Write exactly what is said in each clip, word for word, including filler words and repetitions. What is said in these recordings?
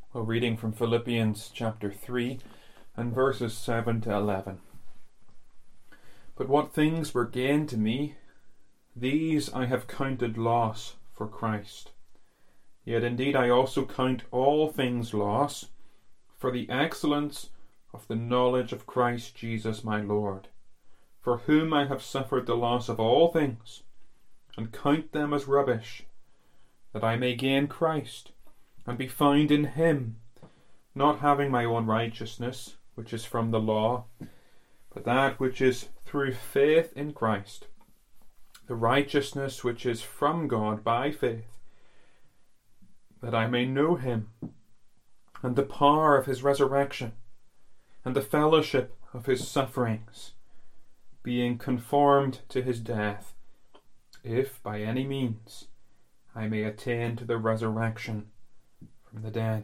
Well, reading from Philippians chapter three and verses seven to eleven. But what things were gain to me, these I have counted loss for Christ. Yet indeed I also count all things loss for the excellence of the knowledge of Christ Jesus my Lord, for whom I have suffered the loss of all things, and count them as rubbish, that I may gain Christ, and be found in him, not having my own righteousness, which is from the law, but that which is through faith in Christ, the righteousness which is from God by faith, that I may know him, and the power of his resurrection, and the fellowship of his sufferings, being conformed to his death, if by any means I may attain to the resurrection from the dead.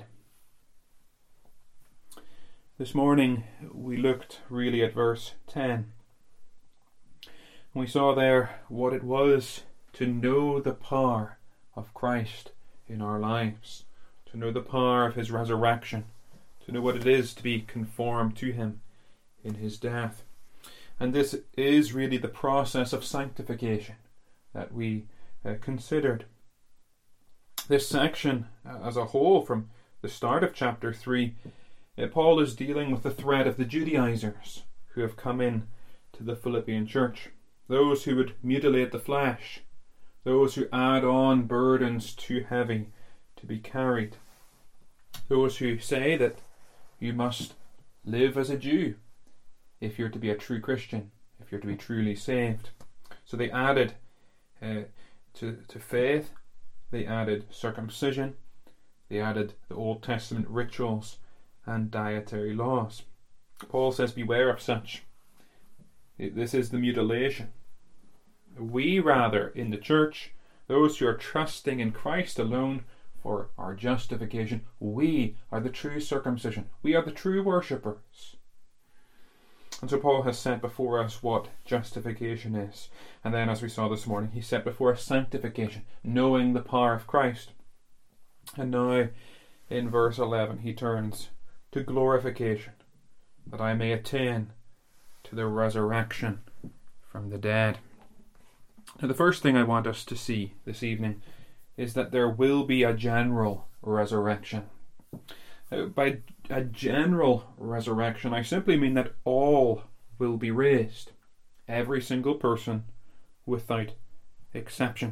This morning we looked really at verse ten. We saw there what it was to know the power of Christ in our lives, to know the power of his resurrection, to know what it is to be conformed to him in his death. And this is really the process of sanctification that we uh, considered. This section uh, as a whole, from the start of chapter three, uh, Paul is dealing with the threat of the Judaizers who have come in to the Philippian church, those who would mutilate the flesh, those who add on burdens too heavy to be carried, those who say that you must live as a Jew if you're to be a true Christian, if you're to be truly saved. So they added uh, to, to faith, they added circumcision, they added the Old Testament rituals and dietary laws. Paul says, beware of such. This is the mutilation. We rather, in the church, those who are trusting in Christ alone for our justification, we are the true circumcision. We are the true worshippers. And so Paul has set before us what justification is. And then, as we saw this morning, he set before us sanctification, knowing the power of Christ. And now, in verse eleven, he turns to glorification, that I may attain to the resurrection from the dead. Now, the first thing I want us to see this evening is that there will be a general resurrection. Uh, by a general resurrection, I simply mean that all will be raised. Every single person, without exception.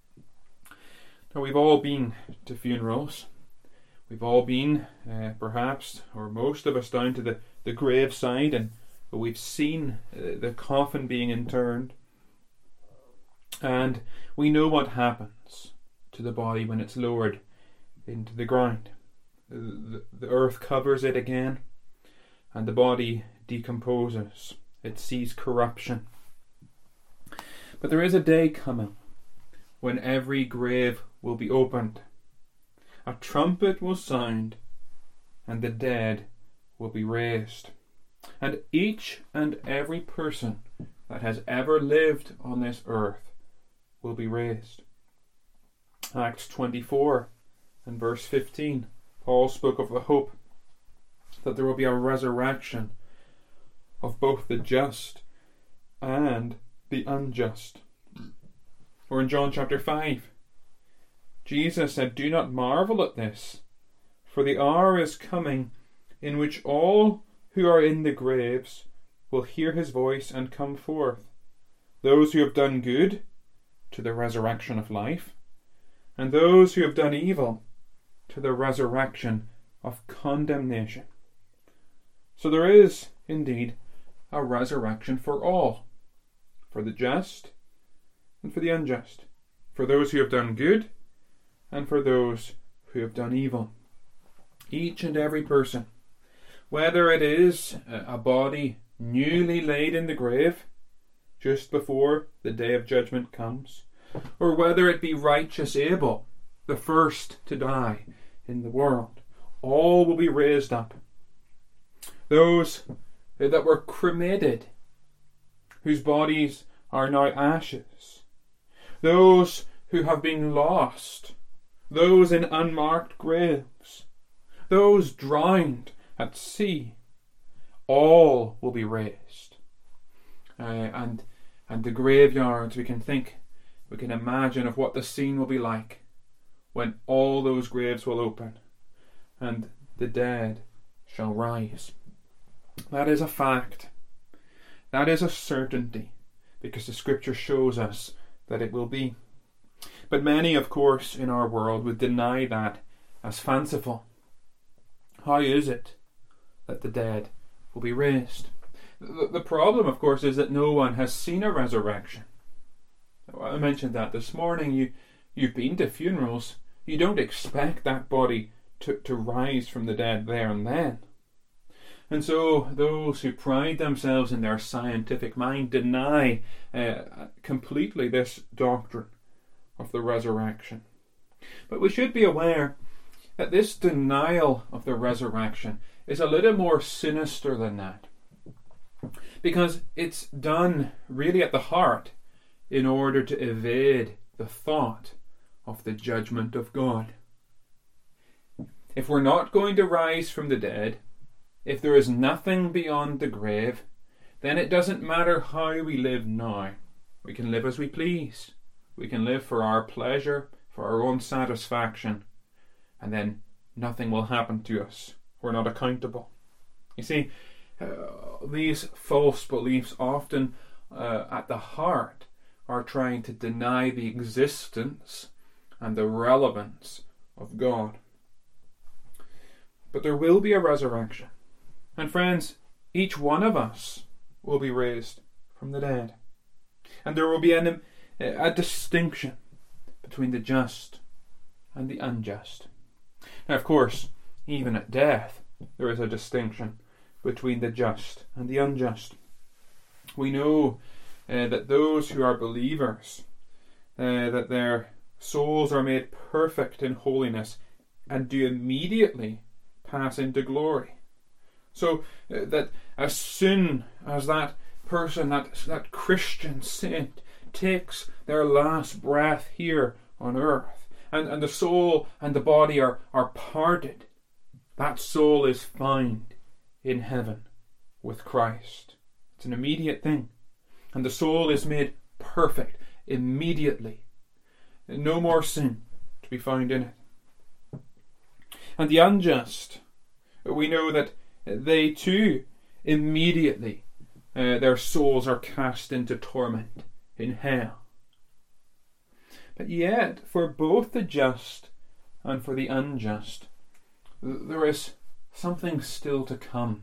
Now, we've all been to funerals. We've all been, uh, perhaps, or most of us, down to the, the graveside, and we've seen uh, the coffin being interred. And we know what happens to the body when it's lowered into the ground. The, the earth covers it again, and the body decomposes. It sees corruption. But there is a day coming when every grave will be opened. A trumpet will sound, and the dead will be raised. And each and every person that has ever lived on this earth will be raised. Acts twenty-four and verse fifteen, Paul spoke of the hope that there will be a resurrection of both the just and the unjust. Or in John chapter five, Jesus said, do not marvel at this, for the hour is coming in which all who are in the graves will hear his voice and come forth, those who have done good to the resurrection of life, and those who have done evil to the resurrection of condemnation. So there is indeed a resurrection for all, for the just and for the unjust, for those who have done good and for those who have done evil. Each and every person, whether it is a body newly laid in the grave just before the day of judgment comes, or whether it be righteous Abel, the first to die in the world, all will be raised up. Those that were cremated, whose bodies are now ashes, those who have been lost, those in unmarked graves, those drowned at sea, all will be raised. Uh, and and the graveyards, we can think, we can imagine of what the scene will be like when all those graves will open and the dead shall rise. That is a fact. That is a certainty, because the Scripture shows us that it will be. But many, of course, in our world would deny that as fanciful. How is it that the dead will be raised? The, the problem, of course, is that no one has seen a resurrection. I mentioned that this morning. You, you've been to funerals. You don't expect that body to, to rise from the dead there and then. And so those who pride themselves in their scientific mind deny uh, completely this doctrine of the resurrection. But we should be aware that this denial of the resurrection is a little more sinister than that, because it's done really at the heart in order to evade the thought of the judgment of God. If we're not going to rise from the dead, if there is nothing beyond the grave, then it doesn't matter how we live now. We can live as we please. We can live for our pleasure, for our own satisfaction, and then nothing will happen to us. We're not accountable. You see, uh, these false beliefs often uh, at the heart are trying to deny the existence and the relevance of God. But there will be a resurrection. And friends, each one of us will be raised from the dead. And there will be an, a distinction between the just and the unjust. Now, of course, even at death, there is a distinction between the just and the unjust. We know uh, that those who are believers, uh, that their souls are made perfect in holiness and do immediately pass into glory. So uh, that as soon as that person, that, that Christian saint, takes their last breath here on earth, and, and the soul and the body are, are parted, that soul is found in heaven with Christ. It's an immediate thing. And the soul is made perfect immediately. No more sin to be found in it. And the unjust, we know that they too immediately, uh, their souls are cast into torment in hell. But yet, for both the just and for the unjust, there is something still to come.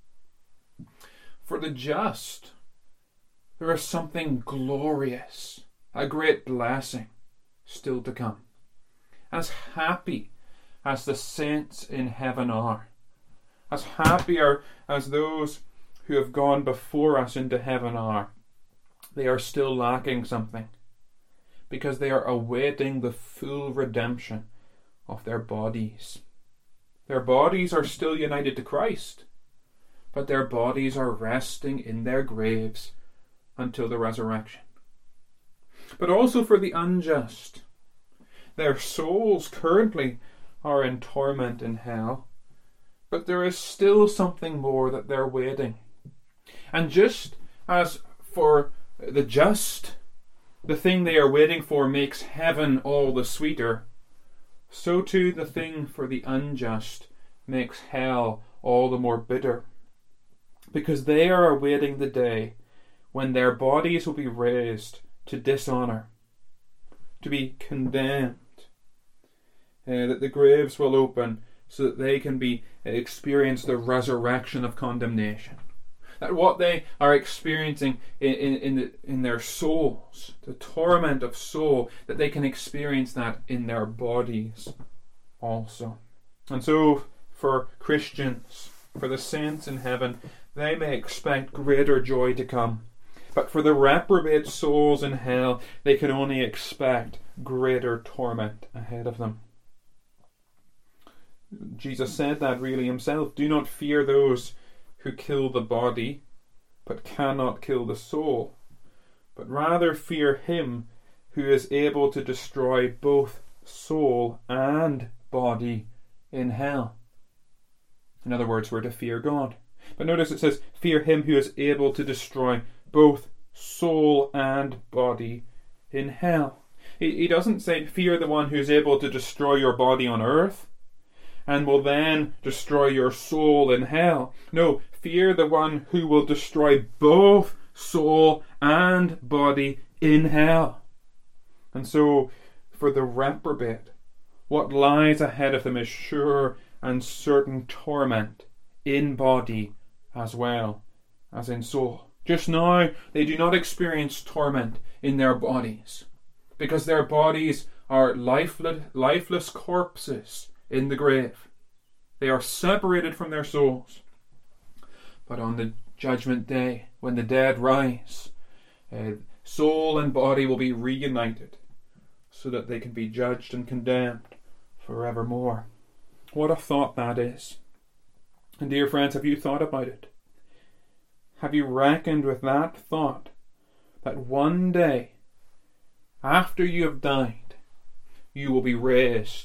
For the just, there is something glorious, a great blessing still to come. As happy as the saints in heaven are, as happy are as those who have gone before us into heaven are, they are still lacking something, because they are awaiting the full redemption of their bodies. Their bodies are still united to Christ, but their bodies are resting in their graves until the resurrection. But also for the unjust, their souls currently are in torment in hell, but there is still something more that they're waiting. And just as for the just, the thing they are waiting for makes heaven all the sweeter, so too the thing for the unjust makes hell all the more bitter, because they are awaiting the day when their bodies will be raised to dishonour, to be condemned, uh, that the graves will open so that they can be uh, experience the resurrection of condemnation. That what they are experiencing in, in, in, the, in their souls, the torment of soul, that they can experience that in their bodies also. And so for Christians, for the saints in heaven, they may expect greater joy to come. But for the reprobate souls in hell, they can only expect greater torment ahead of them. Jesus said that really himself. Do not fear those who kill the body, but cannot kill the soul, but rather fear him who is able to destroy both soul and body in hell. In other words, we're to fear God. But notice it says, fear him who is able to destroy both soul and body in hell. He, he doesn't say fear the one who is able to destroy your body on earth and will then destroy your soul in hell. No, fear the one who will destroy both soul and body in hell. And so, for the reprobate, what lies ahead of them is sure and certain torment in body as well as in soul. Just now, they do not experience torment in their bodies, because their bodies are lifeless, lifeless corpses in the grave. They are separated from their souls. But on the judgment day, when the dead rise, uh, soul and body will be reunited so that they can be judged and condemned forevermore. What a thought that is. And dear friends, have you thought about it? Have you reckoned with that thought, that one day, after you have died, you will be raised?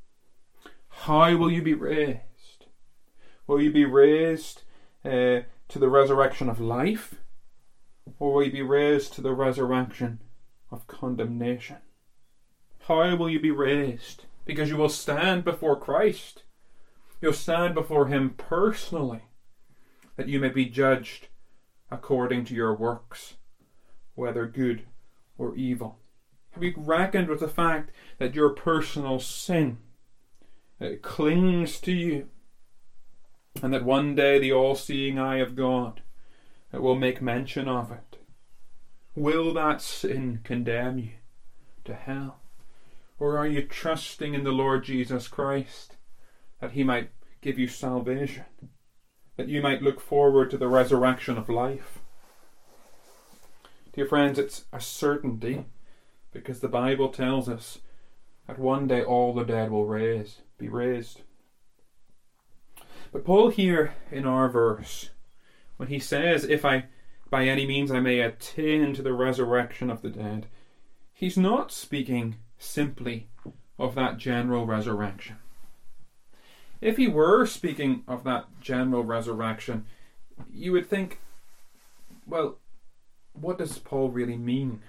How will you be raised? Will you be raised uh, to the resurrection of life? Or will you be raised to the resurrection of condemnation? How will you be raised? Because you will stand before Christ. You'll stand before him personally, that you may be judged according to your works, whether good or evil. Have you reckoned with the fact that your personal sin it clings to you, and that one day the all-seeing eye of God it will make mention of it? Will that sin condemn you to hell? Or are you trusting in the Lord Jesus Christ, that he might give you salvation, that you might look forward to the resurrection of life? Dear friends, it's a certainty, because the Bible tells us that one day all the dead will raise, be raised. But Paul here in our verse, when he says, if I by any means I may attain to the resurrection of the dead, he's not speaking simply of that general resurrection. If he were speaking of that general resurrection, you would think, well, what does Paul really mean?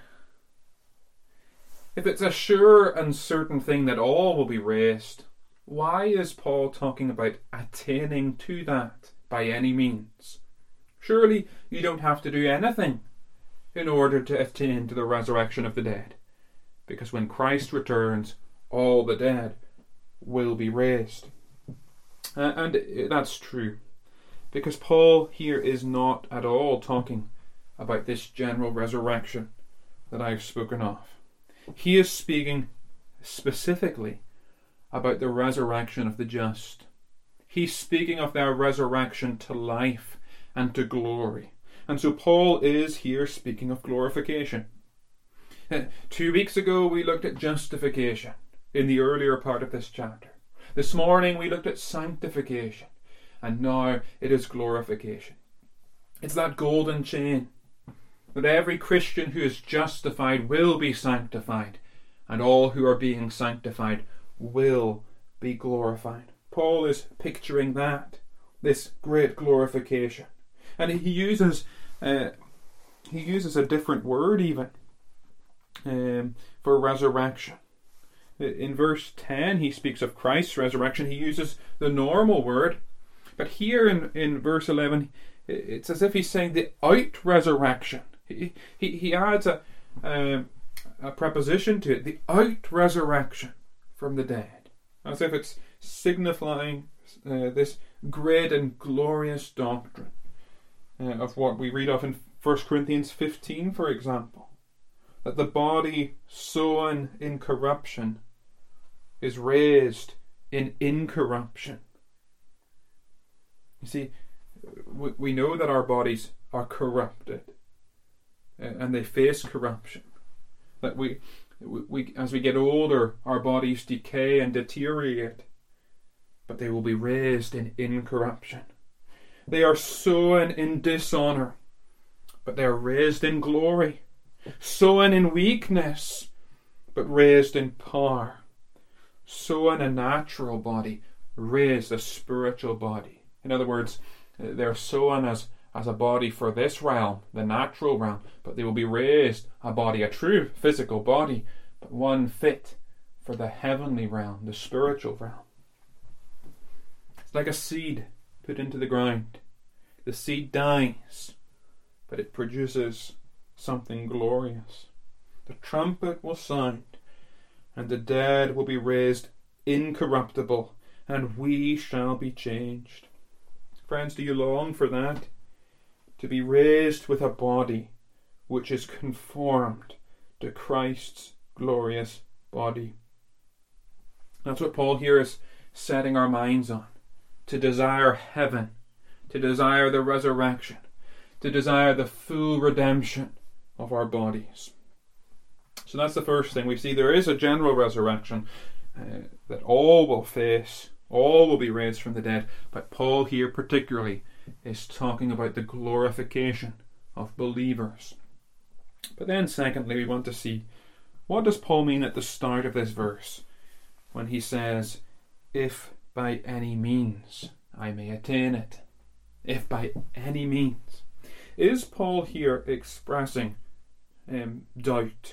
If it's a sure and certain thing that all will be raised, why is Paul talking about attaining to that by any means? Surely you don't have to do anything in order to attain to the resurrection of the dead, because when Christ returns, all the dead will be raised. Uh, and that's true, because Paul here is not at all talking about this general resurrection that I've spoken of. He is speaking specifically about the resurrection of the just. He's speaking of their resurrection to life and to glory. And so Paul is here speaking of glorification. Uh, two weeks ago we looked at justification in the earlier part of this chapter. This morning we looked at sanctification, and now it is glorification. It's that golden chain that every Christian who is justified will be sanctified, and all who are being sanctified will be glorified. Paul is picturing that, this great glorification. And he uses uh, he uses a different word even um, for resurrection. In verse ten, he speaks of Christ's resurrection. He uses the normal word. But here in, in verse eleven, it's as if he's saying the out-resurrection. He, he, he adds a, um, a preposition to it, the out-resurrection from the dead. As if it's signifying uh, this great and glorious doctrine uh, of what we read of in First Corinthians fifteen, for example. That the body sown in corruption is raised in incorruption. You see, we, we know that our bodies are corrupted uh, and they face corruption. That we, we, we, as we get older, our bodies decay and deteriorate, but they will be raised in incorruption. They are sown in dishonour, but they are raised in glory. Sown in weakness, but raised in power. Sown a natural body, raised a spiritual body In other words, they're sown as, as a body for this realm, the natural realm, but they will be raised a body, a true physical body, but one fit for the heavenly realm, the spiritual realm. It's like a seed put into the ground. The seed dies, but it produces something glorious. The trumpet will sound, and the dead will be raised incorruptible, and we shall be changed. Friends, do you long for that? To be raised with a body which is conformed to Christ's glorious body. That's what Paul here is setting our minds on. To desire heaven, to desire the resurrection, to desire the full redemption of our bodies. So that's the first thing. We see there is a general resurrection uh, that all will face, all will be raised from the dead. But Paul here particularly is talking about the glorification of believers. But then secondly, we want to see, what does Paul mean at the start of this verse when he says, if by any means I may attain it? If by any means. Is Paul here expressing um, doubt?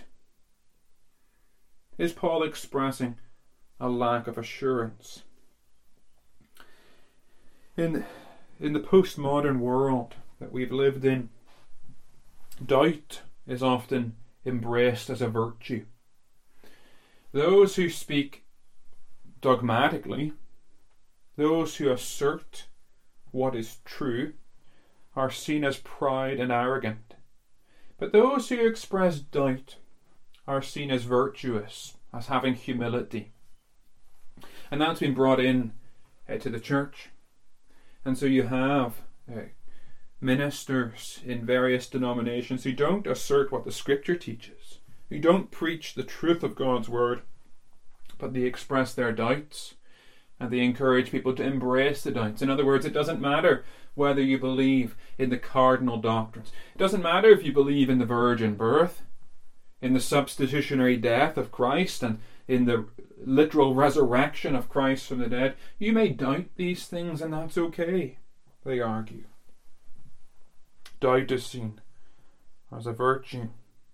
Is Paul expressing a lack of assurance? In, in the postmodern world that we've lived in, doubt is often embraced as a virtue. Those who speak dogmatically, those who assert what is true, are seen as proud and arrogant. But those who express doubt are seen as virtuous, as having humility. And that's been brought in uh, to the church. And so you have uh, ministers in various denominations who don't assert what the Scripture teaches, who don't preach the truth of God's Word, but they express their doubts, and they encourage people to embrace the doubts. In other words, it doesn't matter whether you believe in the cardinal doctrines. It doesn't matter if you believe in the virgin birth, in the substitutionary death of Christ, and in the literal resurrection of Christ from the dead. You may doubt these things, and that's okay, they argue. Doubt is seen as a virtue.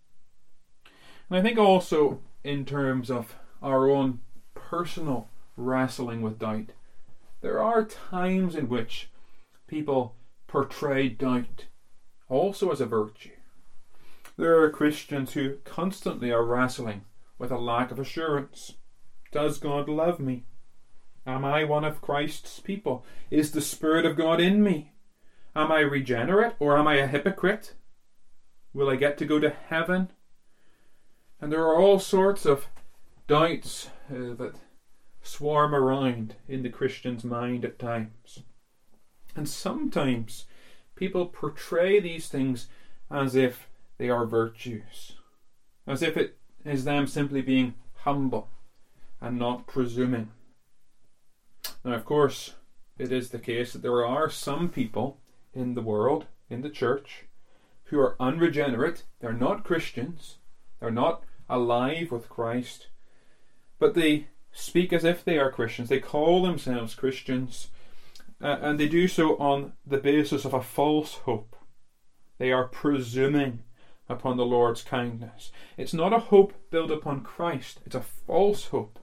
And I think also in terms of our own personal wrestling with doubt, there are times in which people portray doubt also as a virtue. There are Christians who constantly are wrestling with a lack of assurance. Does God love me? Am I one of Christ's people? Is the Spirit of God in me? Am I regenerate, or am I a hypocrite? Will I get to go to heaven? And there are all sorts of doubts uh, that swarm around in the Christian's mind at times. And sometimes people portray these things as if they are virtues, as if it is them simply being humble and not presuming. Now, of course, it is the case that there are some people in the world, in the church, who are unregenerate. They're not Christians. They're not alive with Christ. But they speak as if they are Christians. They call themselves Christians. Uh, and they do so on the basis of a false hope. They are presuming upon the Lord's kindness. It's not a hope built upon Christ. It's a false hope.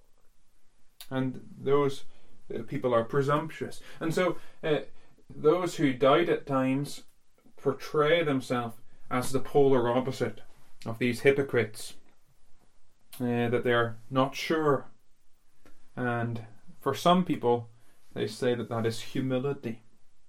And those uh, people are presumptuous. And so uh, those who doubt at times portray themselves as the polar opposite of these hypocrites, uh, that they're not sure. And for some people, they say that that is humility.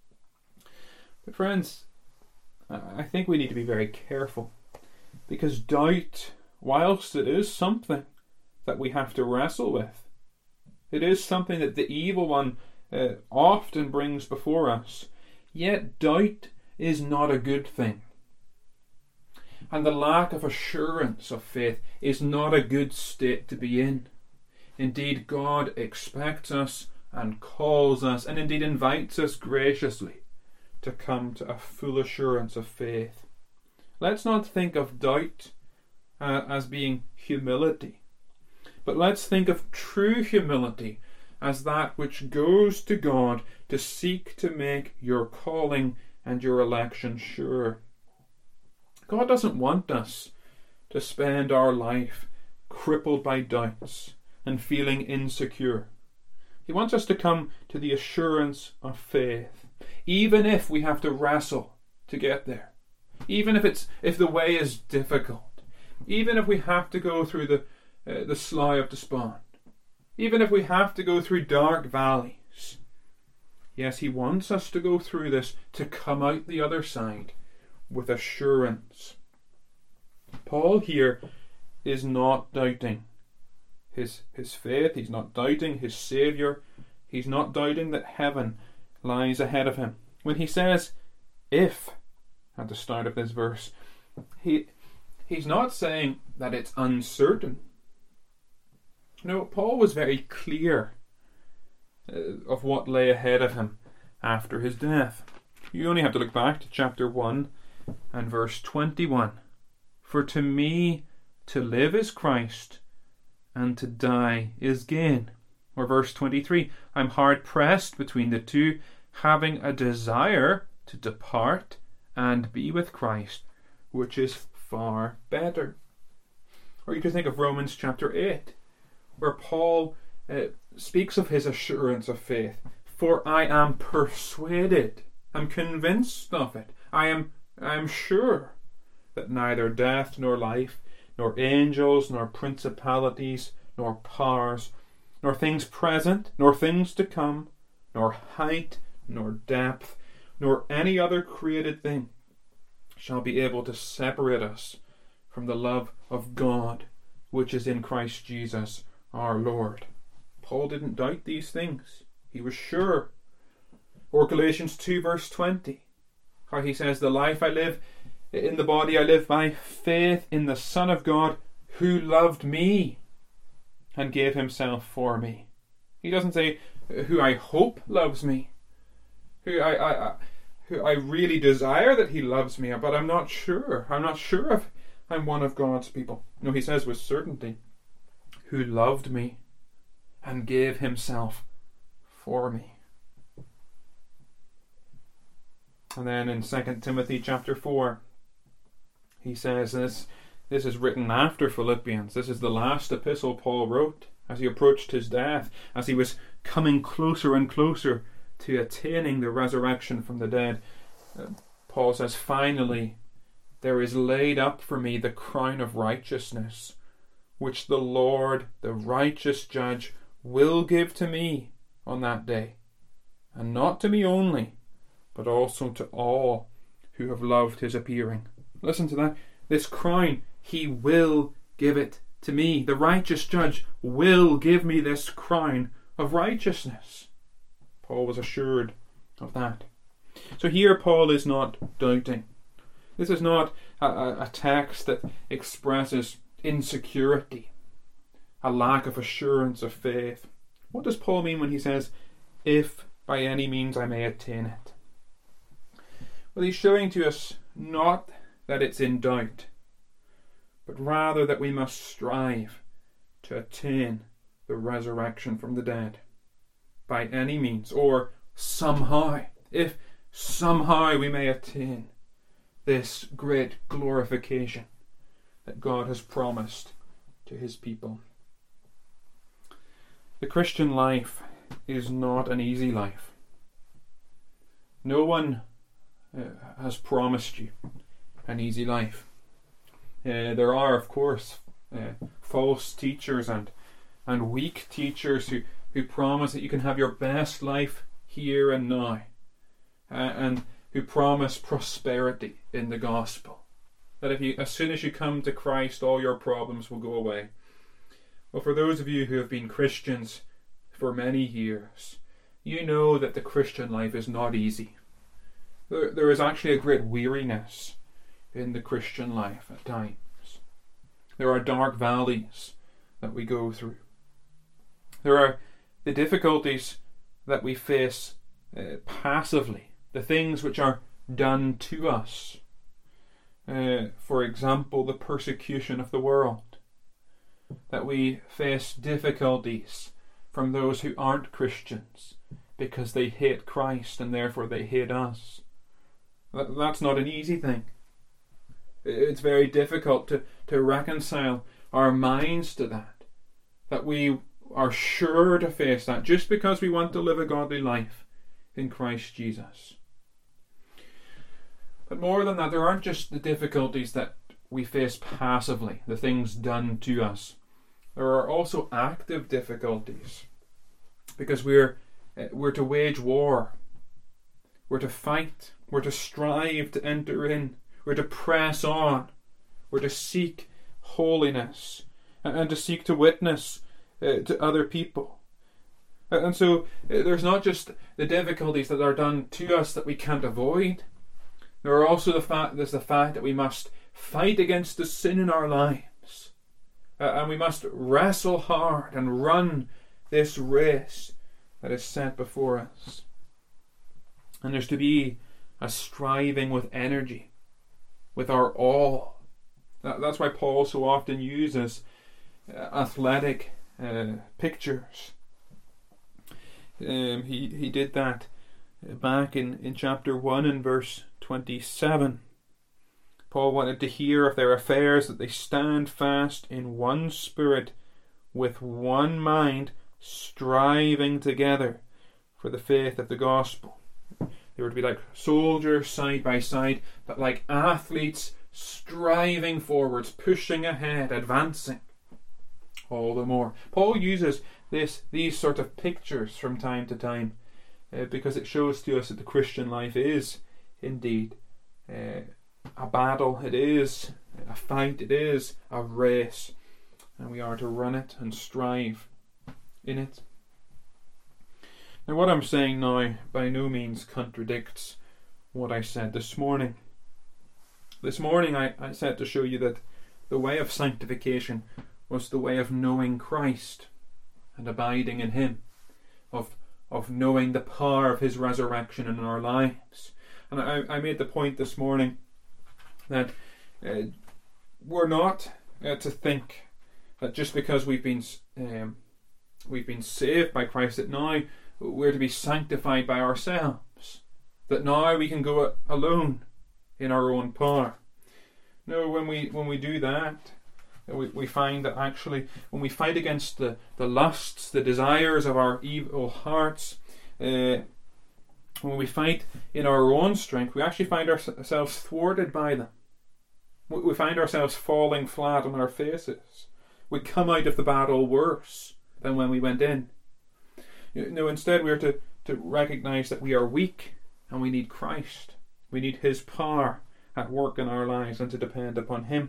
But friends, I think we need to be very careful, because doubt, whilst it is something that we have to wrestle with, it is something that the evil one uh, often brings before us, yet doubt is not a good thing. And the lack of assurance of faith is not a good state to be in. Indeed, God expects us and calls us, and indeed invites us graciously to come to a full assurance of faith. Let's not think of doubt uh, as being humility, but let's think of true humility as that which goes to God to seek to make your calling and your election sure. God doesn't want us to spend our life crippled by doubts and feeling insecure. He wants us to come to the assurance of faith, even if we have to wrestle to get there, even if it's if the way is difficult, even if we have to go through the uh, the slough of despond, even if we have to go through dark valleys. Yes, he wants us to go through this to come out the other side with assurance. Paul here is not doubting his his faith. He's not doubting his Saviour. He's not doubting that heaven lies ahead of him. When he says if at the start of this verse, he he's not saying that it's uncertain. No, Paul was very clear uh, of what lay ahead of him after his death. You only have to look back to chapter one and verse twenty-one. For to me to live is Christ, and to die is gain. Or verse twenty-three, I'm hard pressed between the two, having a desire to depart and be with Christ, which is far better. Or you could think of Romans chapter eight, where Paul uh, speaks of his assurance of faith. For I am persuaded, I'm convinced of it, I am I am sure that neither death nor life, nor angels, nor principalities, nor powers, nor things present, nor things to come, nor height, nor depth, nor any other created thing shall be able to separate us from the love of God, which is in Christ Jesus our Lord. Paul didn't doubt these things. He was sure. Or Galatians two verse twenty, how he says, the life I live in the body I live by faith in the Son of God who loved me and gave himself for me. He doesn't say who I hope loves me, who I, I, I who I really desire that he loves me, but I'm not sure. I'm not sure if I'm one of God's people. No, he says with certainty, who loved me and gave himself for me. And then in Second Timothy chapter four, he says this, this is written after Philippians. This is the last epistle Paul wrote as he approached his death, as he was coming closer and closer to attaining the resurrection from the dead. Uh, Paul says, finally, there is laid up for me the crown of righteousness, which the Lord, the righteous judge, will give to me on that day, and not to me only, but also to all who have loved his appearing. Listen to that. This crown, he will give it to me. The righteous judge will give me this crown of righteousness. Paul was assured of that. So here Paul is not doubting. This is not a, a text that expresses insecurity, a lack of assurance of faith. What does Paul mean when he says, if by any means I may attain it? Well, he's showing to us not that it's in doubt, but rather that we must strive to attain the resurrection from the dead by any means, or somehow, if somehow we may attain this great glorification that God has promised to his people. The Christian life is not an easy life. No one uh, has promised you an easy life. Uh, there are, of course, uh, false teachers and and weak teachers who, who promise that you can have your best life here and now, uh, and who promise prosperity in the gospel. That if you, as soon as you come to Christ, all your problems will go away. Well, for those of you who have been Christians for many years, you know that the Christian life is not easy. There, there is actually a great weariness in the Christian life at times. There are dark valleys that we go through. There are the difficulties that we face uh, passively, the things which are done to us. Uh, for example, the persecution of the world. That we face difficulties from those who aren't Christians because they hate Christ and therefore they hate us. That, that's not an easy thing. It's very difficult to, to reconcile our minds to that, that we are sure to face that just because we want to live a godly life in Christ Jesus. But more than that, there aren't just the difficulties that we face passively, the things done to us. There are also active difficulties, because we're we're to wage war, we're to fight, we're to strive to enter in, we're to press on, we're to seek holiness, and to seek to witness uh, to other people. And so uh, there's not just the difficulties that are done to us that we can't avoid. There are also the fact there's the fact that we must fight against the sin in our lives, uh, and we must wrestle hard and run this race that is set before us. And there's to be a striving with energy, with our all. That, that's why Paul so often uses uh, athletic uh, pictures. Um, he he did that back in, in chapter one and verse twenty-seven. Paul wanted to hear of their affairs that they stand fast in one spirit, with one mind, striving together for the faith of the gospel. They were to be like soldiers side by side, but like athletes striving forwards, pushing ahead, advancing all the more. Paul uses this these sort of pictures from time to time uh, because it shows to us that the Christian life is indeed uh, a battle, it is a fight, it is a race, and we are to run it and strive in it. Now, what I'm saying now by no means contradicts what I said this morning. This morning I, I said to show you that the way of sanctification was the way of knowing Christ and abiding in Him, of of knowing the power of His resurrection in our lives. And I, I made the point this morning that uh, we're not uh, to think that just because we've been um, we've been saved by Christ, that now we're to be sanctified by ourselves, that now we can go alone in our own power. No, when we when we do that, we, we find that actually when we fight against the, the lusts, the desires of our evil hearts, uh, when we fight in our own strength, we actually find ourselves thwarted by them. We, we find ourselves falling flat on our faces. We come out of the battle worse than when we went in. You know, instead we are to, to recognise that we are weak and we need Christ. We need His power at work in our lives and to depend upon Him.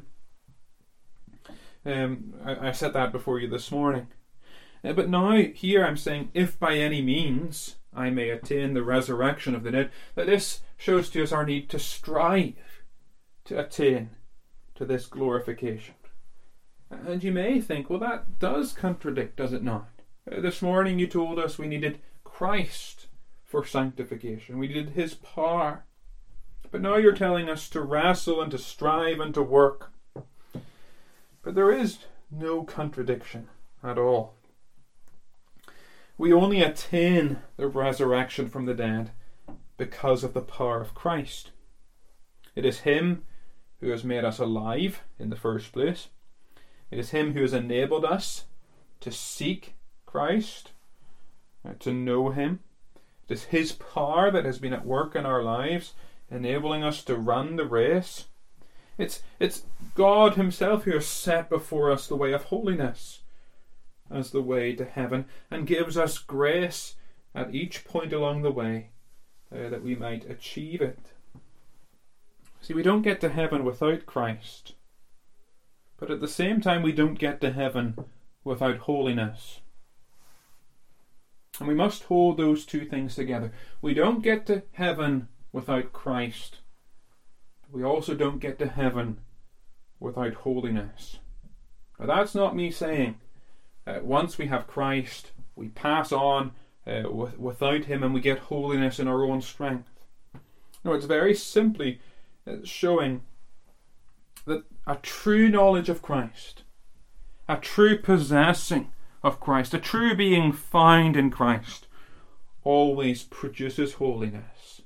Um, I, I said that before you this morning. Uh, but now, here I'm saying, if by any means I may attain the resurrection of the dead, that this shows to us our need to strive to attain to this glorification. And you may think, well, that does contradict, does it not? Uh, this morning you told us we needed Christ for sanctification. We needed His power. But now you're telling us to wrestle and to strive and to work. But there is no contradiction at all. We only attain the resurrection from the dead because of the power of Christ. It is Him who has made us alive in the first place. It is Him who has enabled us to seek Christ, to know Him. It is His power that has been at work in our lives, enabling us to run the race. It's, it's God Himself who has set before us the way of holiness as the way to heaven, and gives us grace at each point along the way uh, that we might achieve it. See, we don't get to heaven without Christ, but at the same time we don't get to heaven without holiness. And we must hold those two things together. We don't get to heaven without Christ. We also don't get to heaven without holiness. Now, that's not me saying uh, once we have Christ, we pass on uh, with, without Him and we get holiness in our own strength. No, it's very simply uh, showing that a true knowledge of Christ, a true possessing of Christ, a true being found in Christ, always produces holiness.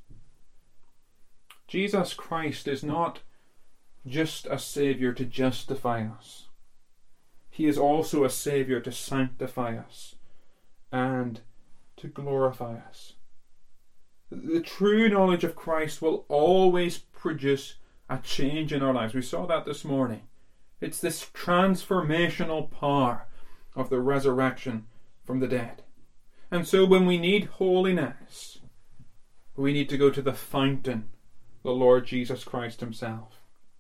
Jesus Christ is not just a Saviour to justify us. He is also a Saviour to sanctify us and to glorify us. The true knowledge of Christ will always produce a change in our lives. We saw that this morning. It's this transformational power of the resurrection from the dead. And so when we need holiness, we need to go to the fountain, the Lord Jesus Christ himself.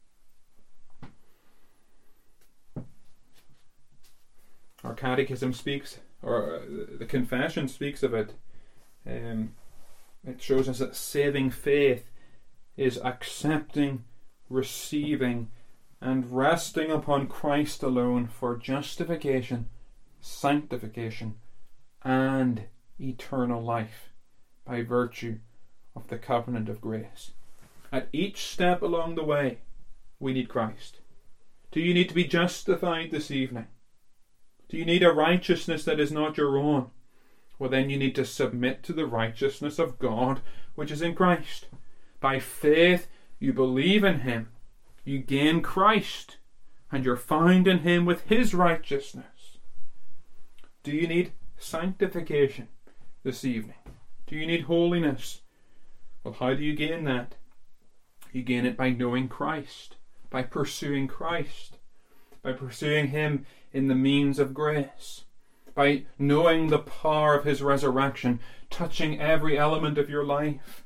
Our catechism speaks, or the confession speaks of it. Um, it shows us that saving faith is accepting, receiving, and resting upon Christ alone for justification, sanctification, and eternal life by virtue of the covenant of grace. At each step along the way, we need Christ. Do you need to be justified this evening? Do you need a righteousness that is not your own? Well, then you need to submit to the righteousness of God which is in Christ. By faith, you believe in him. You gain Christ, and you're found in him with his righteousness. Do you need sanctification this evening? Do you need holiness? Well, how do you gain that? You gain it by knowing Christ, by pursuing Christ, by pursuing him in the means of grace, by knowing the power of his resurrection, touching every element of your life.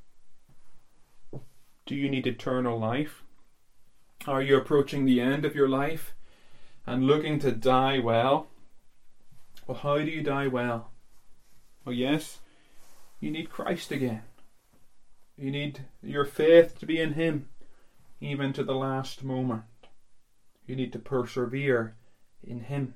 Do you need eternal life? Are you approaching the end of your life and looking to die well? Well, how do you die well? Well, yes, you need Christ again. You need your faith to be in him, even to the last moment. You need to persevere in him.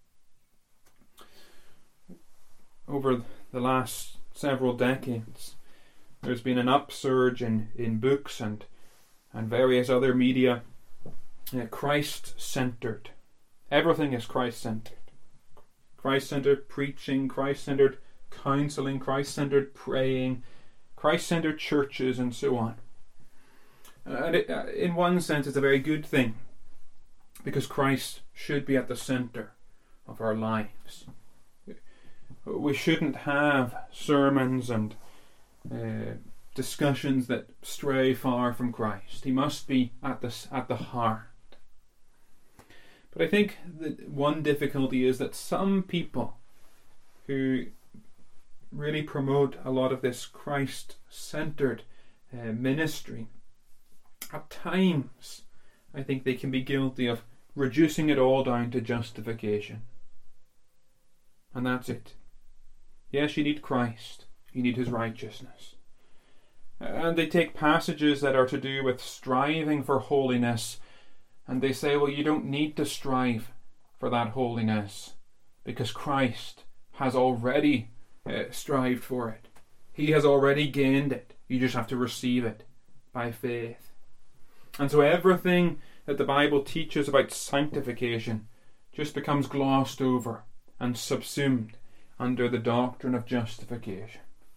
Over the last several decades, there's been an upsurge in, in books and, and various other media, uh, Christ-centered. Everything is Christ-centered. Christ-centered preaching, Christ-centered counseling, Christ-centered praying, Christ-centered churches, and so on. And it, uh, in one sense, it's a very good thing, because Christ should be at the center of our lives. We shouldn't have sermons and uh, discussions that stray far from Christ. He must be at the, at the heart. But I think that one difficulty is that some people who really promote a lot of this Christ-centered uh, ministry, at times I think they can be guilty of reducing it all down to justification. And that's it. Yes, you need Christ. You need his righteousness. And they take passages that are to do with striving for holiness, and they say, well, you don't need to strive for that holiness because Christ has already uh, strived for it. He has already gained it. You just have to receive it by faith. And so everything that the Bible teaches about sanctification just becomes glossed over and subsumed under the doctrine of justification.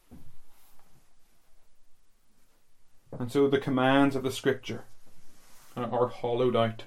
And so the commands of the Scripture are hollowed out.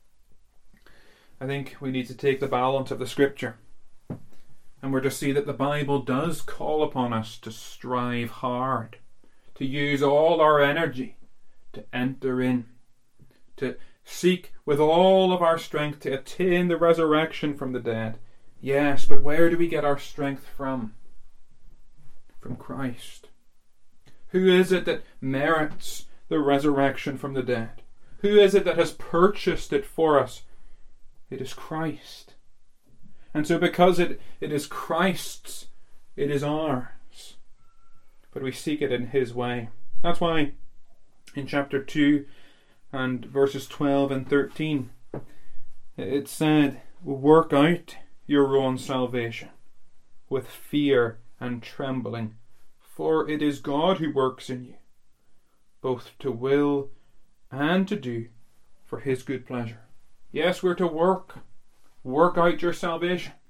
I think we need to take the balance of the Scripture, and we're to see that the Bible does call upon us to strive hard, to use all our energy to enter in, to seek with all of our strength to attain the resurrection from the dead. Yes, but where do we get our strength from? From Christ. Who is it that merits the resurrection from the dead? Who is it that has purchased it for us? It is Christ. And so because it, it is Christ's, it is ours. But we seek it in his way. That's why in chapter two and verses twelve and thirteen it said, work out your own salvation with fear and trembling, for it is God who works in you, both to will and to do for his good pleasure. Yes, we're to work. Work out your salvation.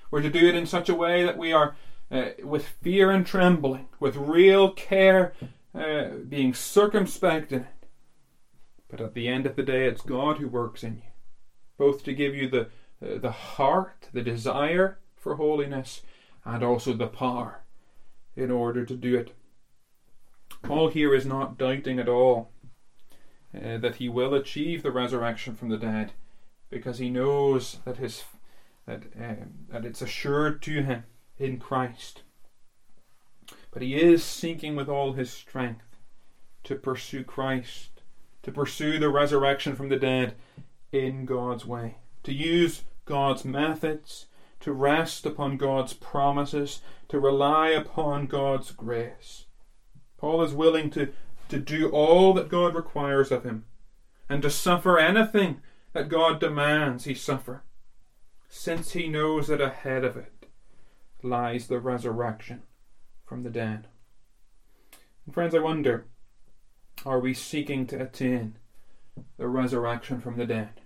We're to do it in such a way that we are uh, with fear and trembling, with real care, uh, being circumspect in it. But at the end of the day, it's God who works in you, both to give you the, uh, the heart, the desire for holiness, and also the power in order to do it. Paul here is not doubting at all uh, that he will achieve the resurrection from the dead, because he knows that his that um, that it's assured to him in Christ. But he is seeking with all his strength to pursue Christ, to pursue the resurrection from the dead in God's way, to use God's methods, to rest upon God's promises, to rely upon God's grace. Paul is willing to, to do all that God requires of him, and to suffer anything that God demands he suffer, since he knows that ahead of it lies the resurrection from the dead. And friends, I wonder, are we seeking to attain the resurrection from the dead?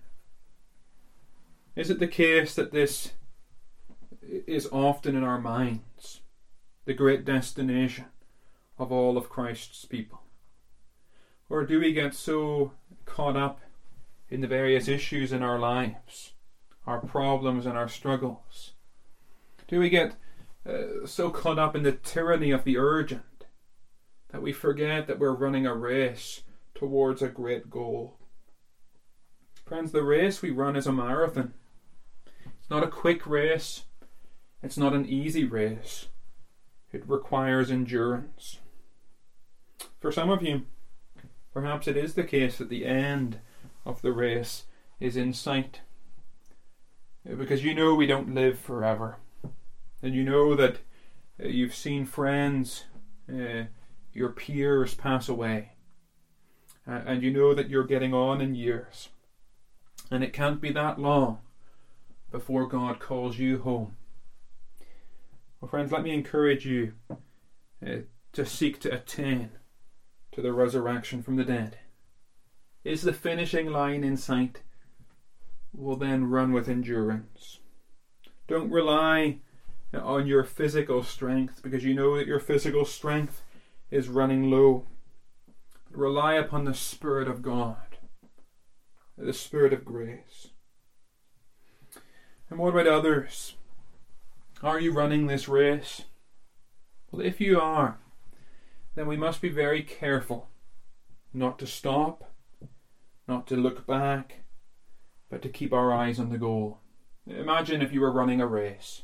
Is it the case that this is often in our minds, the great destination of all of Christ's people? Or do we get so caught up in the various issues in our lives, our problems and our struggles? Do we get uh, so caught up in the tyranny of the urgent that we forget that we're running a race towards a great goal? Friends, the race we run is a marathon. It's not a quick race. It's not an easy race. It requires endurance. For some of you, perhaps it is the case that the end of the race is in sight, because you know we don't live forever, and you know that uh, you've seen friends, uh, your peers pass away, uh, and you know that you're getting on in years, and it can't be that long before God calls you home. Well, friends, let me encourage you uh, to seek to attain to the resurrection from the dead. Is the finishing line in sight? Well, then run with endurance. Don't rely on your physical strength, because you know that your physical strength is running low. But rely upon the Spirit of God, the Spirit of grace. And what about others? Are you running this race? Well, if you are, then we must be very careful not to stop, not to look back, but to keep our eyes on the goal. Imagine if you were running a race,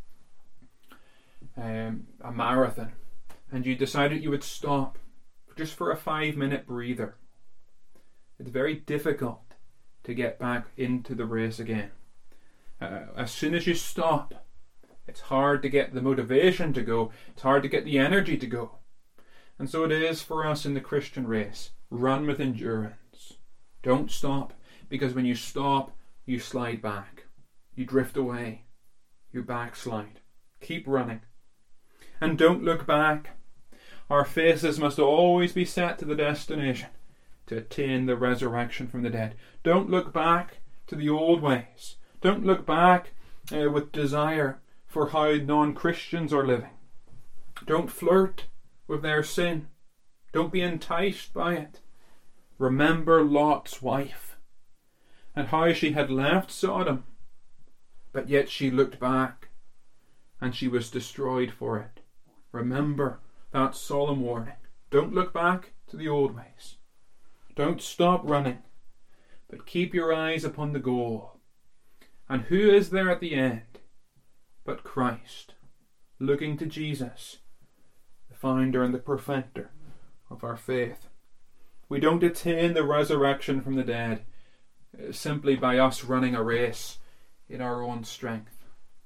um, a marathon, and you decided you would stop just for a five minute breather. It's very difficult to get back into the race again. Uh, as soon as you stop, it's hard to get the motivation to go. It's hard to get the energy to go. And so it is for us in the Christian race. Run with endurance. Don't stop, because when you stop, you slide back. You drift away. You backslide. Keep running. And don't look back. Our faces must always be set to the destination, to attain the resurrection from the dead. Don't look back to the old ways. Don't look back uh, with desire for how non-Christians are living. Don't flirt with their sin. Don't be enticed by it. Remember Lot's wife, and how she had left Sodom, but yet she looked back, and she was destroyed for it. Remember that solemn warning. Don't look back to the old ways. Don't stop running, but keep your eyes upon the goal. And who is there at the end but Christ, looking to Jesus, the founder and the perfecter of our faith? We don't attain the resurrection from the dead uh, simply by us running a race in our own strength.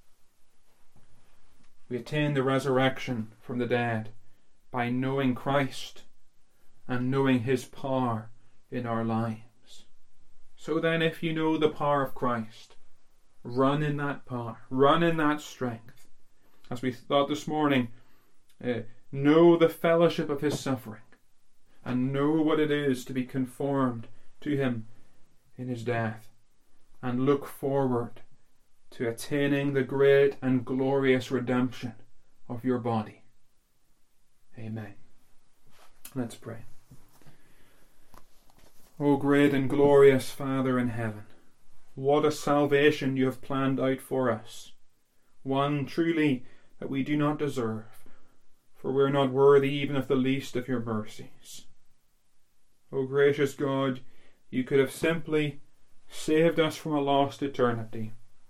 We attain the resurrection from the dead by knowing Christ and knowing His power in our lives. So then, if you know the power of Christ, run in that power, run in that strength. As we thought this morning, uh, know the fellowship of His suffering, and know what it is to be conformed to Him in His death, and look forward to attaining the great and glorious redemption of your body. Amen. Let's pray. O great and glorious Father in heaven, what a salvation you have planned out for us, one truly that we do not deserve, for we are not worthy even of the least of your mercies. O gracious God, you could have simply saved us from a lost eternity.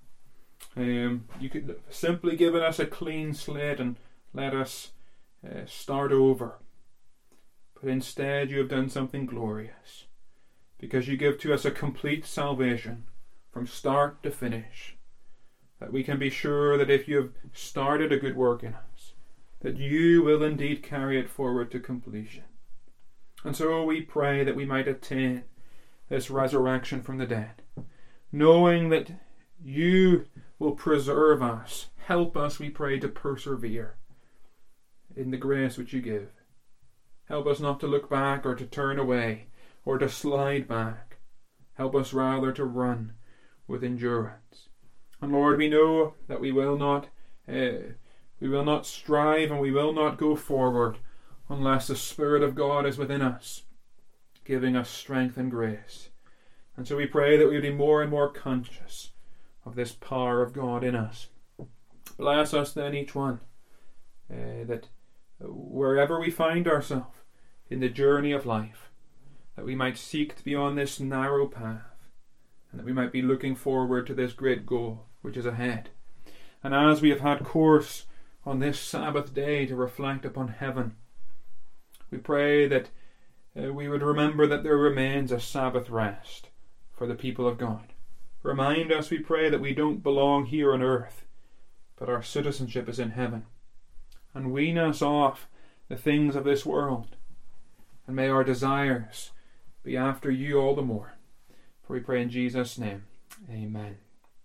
Um, you could have simply given us a clean slate and let us uh, start over. But instead you have done something glorious, because you give to us a complete salvation from start to finish, that we can be sure that if you have started a good work in us, that you will indeed carry it forward to completion. And so we pray that we might attain this resurrection from the dead, knowing that you will preserve us. Help us, we pray, to persevere in the grace which you give. Help us not to look back or to turn away or to slide back. Help us rather to run with endurance. And Lord, we know that we will not uh, we will not strive and we will not go forward unless the Spirit of God is within us, giving us strength and grace. And so we pray that we will be more and more conscious of this power of God in us. Bless us then, each one, uh, that wherever we find ourselves in the journey of life, that we might seek to be on this narrow path, and that we might be looking forward to this great goal which is ahead. And as we have had course on this Sabbath day to reflect upon heaven, we pray that uh, we would remember that there remains a Sabbath rest for the people of God. Remind us, we pray, that we don't belong here on earth, but our citizenship is in heaven. And wean us off the things of this world, and may our desires be after you all the more. For we pray in Jesus' name. Amen.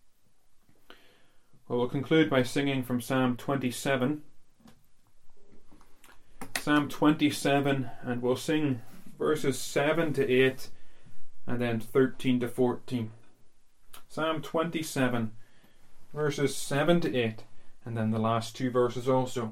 Well, we'll conclude by singing from Psalm twenty-seven. Psalm twenty-seven, and we'll sing verses seven to eight and then thirteen to fourteen. Psalm twenty-seven, verses seven to eight, and then the last two verses also.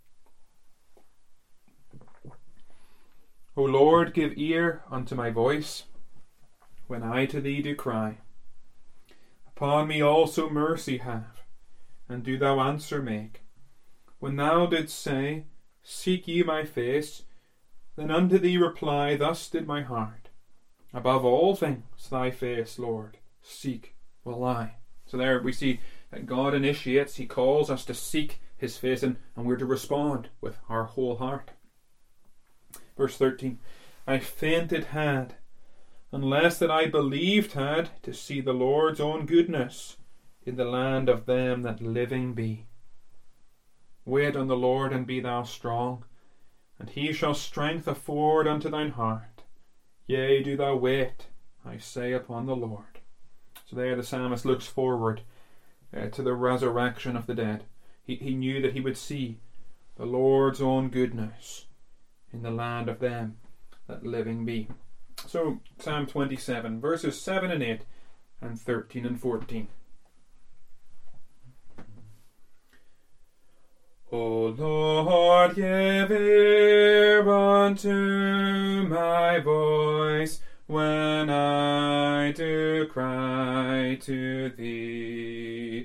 O Lord, give ear unto my voice, when I to thee do cry. Upon me also mercy have, and do thou answer make. When thou didst say, Seek ye my face, then unto thee reply, Thus did my heart. Above all things thy face, Lord, seek will I. So there we see that God initiates, he calls us to seek his face, and, and we're to respond with our whole heart. Verse thirteen, I fainted had, unless that I believed had, to see the Lord's own goodness in the land of them that living be. Wait on the Lord, and be thou strong, and he shall strength afford unto thine heart. Yea, do thou wait, I say, upon the Lord. So there the psalmist looks forward uh, to the resurrection of the dead. He, he knew that he would see the Lord's own goodness in the land of them that living be. So, Psalm twenty-seven, verses seven and eight, and thirteen and fourteen. O Lord, give ear unto my voice, when I do cry to thee.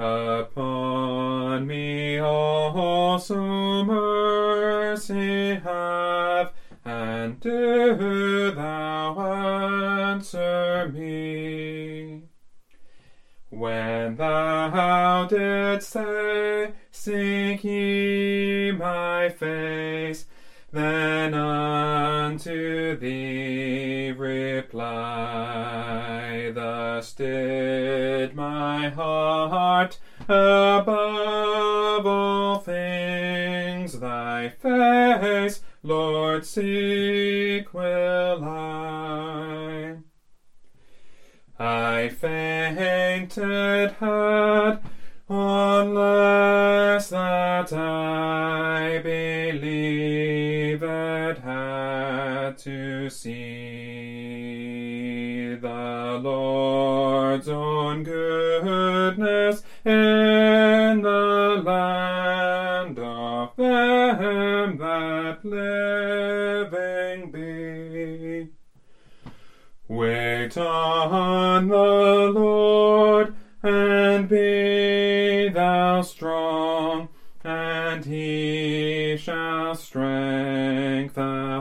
Upon me also mercy have, and do thou answer me. When thou didst say, Seek ye my face, then unto thee reply, Thus did my heart above all things thy face, Lord, seek will I. I fainted had, unless that I believed had to see the Lord's own goodness that living be. Wait on the Lord, and be thou strong, and he shall strength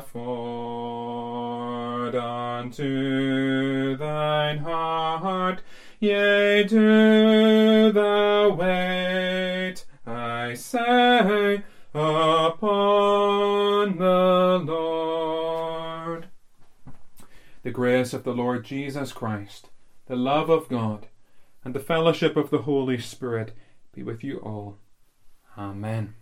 afford unto thine heart. Yea, do thou wait, I say, upon the Lord. The grace of the Lord Jesus Christ, the love of God, and the fellowship of the Holy Spirit be with you all. Amen.